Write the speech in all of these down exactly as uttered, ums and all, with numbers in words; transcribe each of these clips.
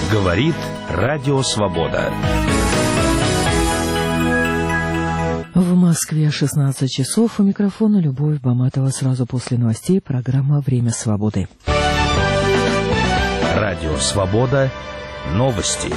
Говорит Радио Свобода. В Москве шестнадцать часов. У микрофона Любовь Баматова. Сразу после новостей программа «Время свободы». Радио Свобода. Новости.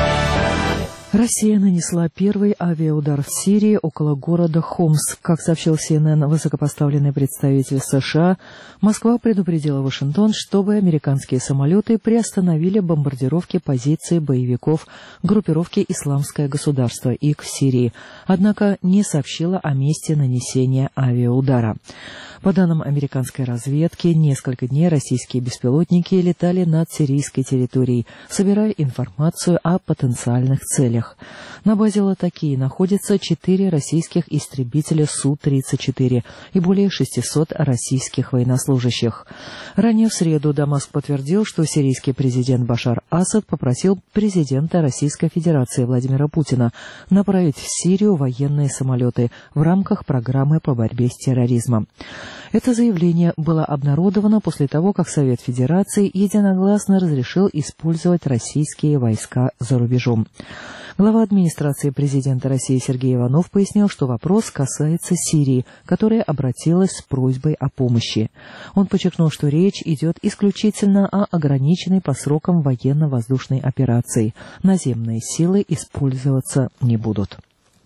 Россия нанесла первый авиаудар в Сирии около города Хомс. Как сообщил Си Эн Эн, высокопоставленный представитель США, Москва предупредила Вашингтон, чтобы американские самолеты приостановили бомбардировки позиций боевиков группировки «Исламское государство» ИГ в Сирии, однако не сообщила о месте нанесения авиаудара. По данным американской разведки, несколько дней российские беспилотники летали над сирийской территорией, собирая информацию о потенциальных целях. На базе Латакии находятся четыре российских истребителя Су тридцать четыре и более шестисот российских военнослужащих. Ранее в среду Дамаск подтвердил, что сирийский президент Башар Асад попросил президента Российской Федерации Владимира Путина направить в Сирию военные самолеты в рамках программы по борьбе с терроризмом. Это заявление было обнародовано после того, как Совет Федерации единогласно разрешил использовать российские войска за рубежом. Глава администрации президента России Сергей Иванов пояснил, что вопрос касается Сирии, которая обратилась с просьбой о помощи. Он подчеркнул, что речь идет исключительно о ограниченной по срокам военно-воздушной операции. Наземные силы использоваться не будут.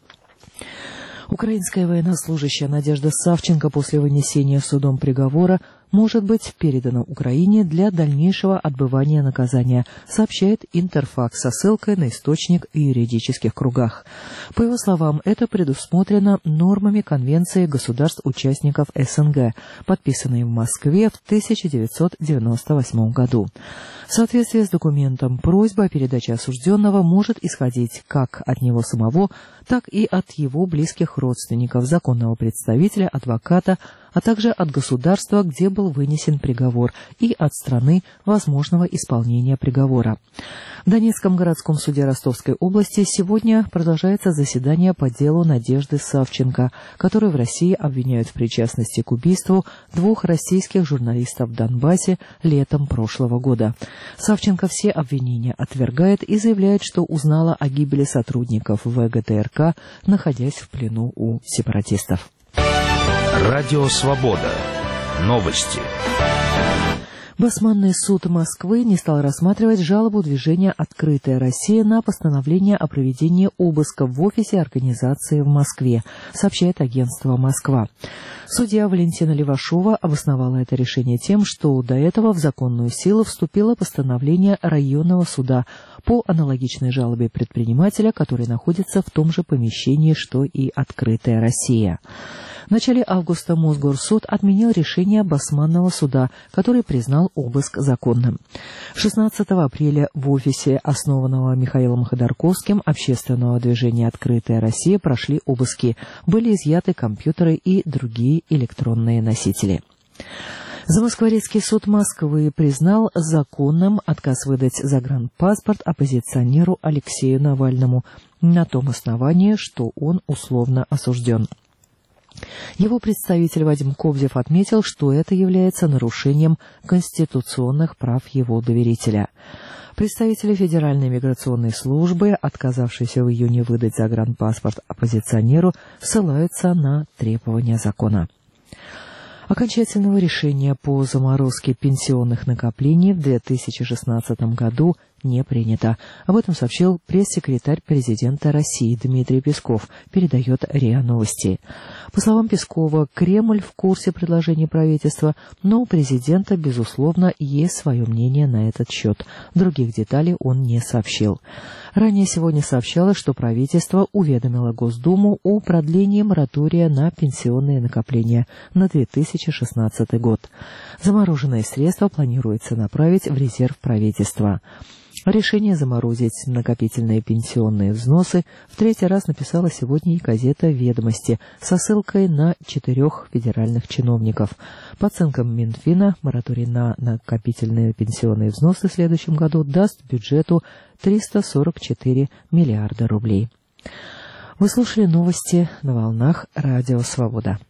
Украинская военнослужащая Надежда Савченко после вынесения судом приговора может быть передана Украине для дальнейшего отбывания наказания, сообщает Интерфакс со ссылкой на источник в юридических кругах. По его словам, это предусмотрено нормами Конвенции государств-участников Эс Эн Гэ, подписанной в Москве в тысяча девятьсот девяносто восьмом году. В соответствии с документом, просьба о передаче осужденного может исходить как от него самого, так и от его близких родственников, законного представителя, адвоката, а также от государства, где был вынесен приговор, и от страны возможного исполнения приговора. В Донецком городском суде Ростовской области сегодня продолжается заседание по делу Надежды Савченко, которую в России обвиняют в причастности к убийству двух российских журналистов в Донбассе летом прошлого года. Савченко все обвинения отвергает и заявляет, что узнала о гибели сотрудников вэ гэ тэ эр ка, находясь в плену у сепаратистов. Радио Свобода. Новости. Басманный суд Москвы не стал рассматривать жалобу движения «Открытая Россия» на постановление о проведении обыска в офисе организации в Москве, сообщает агентство «Москва». Судья Валентина Левашова обосновала это решение тем, что до этого в законную силу вступило постановление районного суда по аналогичной жалобе предпринимателя, который находится в том же помещении, что и «Открытая Россия». В начале августа Мосгорсуд отменил решение Басманного суда, который признал обыск законным. шестнадцатого апреля в офисе основанного Михаилом Ходорковским общественного движения «Открытая Россия» прошли обыски. Были изъяты компьютеры и другие электронные носители. Замоскворецкий суд Москвы признал законным отказ выдать загранпаспорт оппозиционеру Алексею Навальному на том основании, что он условно осужден. Его представитель Вадим Кобзев отметил, что это является нарушением конституционных прав его доверителя. Представители Федеральной миграционной службы, отказавшиеся в июне выдать загранпаспорт оппозиционеру, ссылаются на требования закона. Окончательного решения по заморозке пенсионных накоплений в две тысячи шестнадцатом году не принято. Об этом сообщил пресс-секретарь президента России Дмитрий Песков, передает РИА Новости. По словам Пескова, Кремль в курсе предложений правительства, но у президента, безусловно, есть свое мнение на этот счет. Других деталей он не сообщил. Ранее сегодня сообщалось, что правительство уведомило Госдуму о продлении моратория на пенсионные накопления на две тысячи шестнадцатый год. Замороженные средства планируется направить в резерв правительства. Решение заморозить накопительные пенсионные взносы в третий раз написала сегодня и газета «Ведомости» со ссылкой на четырех федеральных чиновников. По оценкам Минфина, мораторий на накопительные пенсионные взносы в следующем году даст бюджету триста сорок четыре миллиарда рублей. Вы слушали новости на волнах Радио Свобода.